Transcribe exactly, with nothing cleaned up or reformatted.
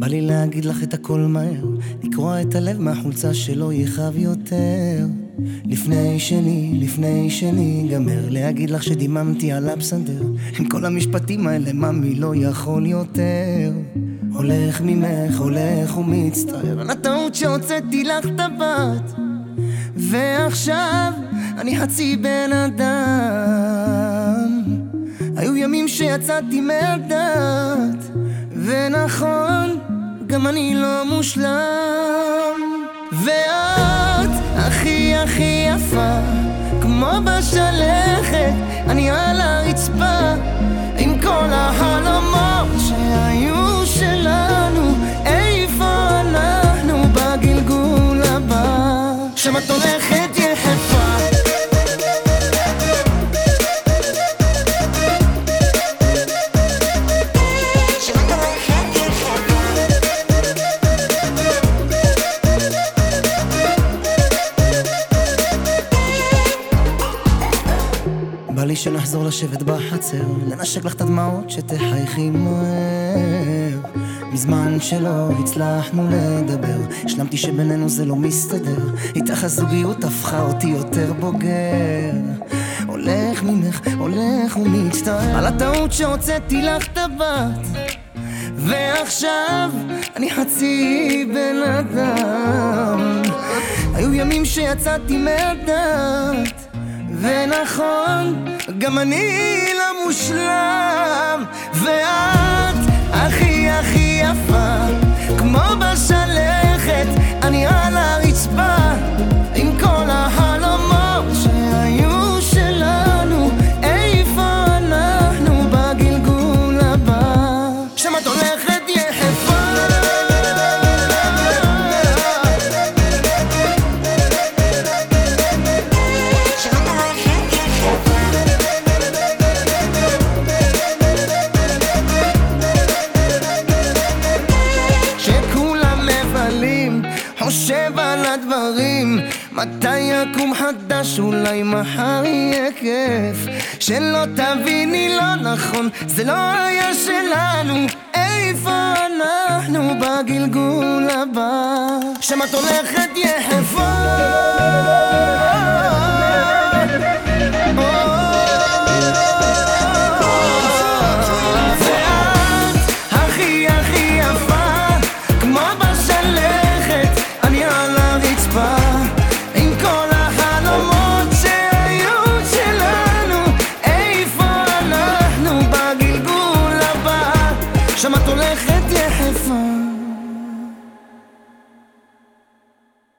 לי להגיד לך את הכל מהר, לקרוע את הלב מהחולצה שלא יכאב יותר. לפני שני, לפני שני גמר, להגיד לך שדיממתי על הפסנתר. עם כל המשפטים האלה ממי לא יכול יותר. הולך ממך, הולך ומצטער על הטעות שהוצאתי לך את הבת. ועכשיו אני חצי בן אדם. היו ימים שיצאתי מהדת, ונכון, גם אני לא מושלם. ואת הכי הכי יפה, כמו בשלכת, אני על הרצפה, עם כל החלומות שהיו שלנו. איפה אנחנו בגלגול הבא? שמת הולכת יחפה. בא לי שנחזור לשבת בחצר, לנשק לך את הדמעות שתחייכי מהר. מזמן שלא הצלחנו לדבר, השלמתי שבינינו זה לא מסתדר. איתך הזוגיות הפכה אותי יותר בוגר. הולך ממך, הולך ומצטער על הטעות שהוצאתי לך את הבת. ועכשיו אני חצי בן אדם. היו ימים שיצאתי מהדת, ונכון, גם אני לא מושלם. ואת הכי הכי יפה, כמו בשלכת, אני על הרצפה, עם כל החלומות שהיו שלנו. איפה אנחנו בגלגול הבא? שמת הולכת יחפה. חושב על הדברים, מתי יקום חדש, אולי מחר יהיה כיף. שלא תביני לא נכון, זה לא היה שלנו. איפה אנחנו בגלגול הבא? שמת הולכת יחפה.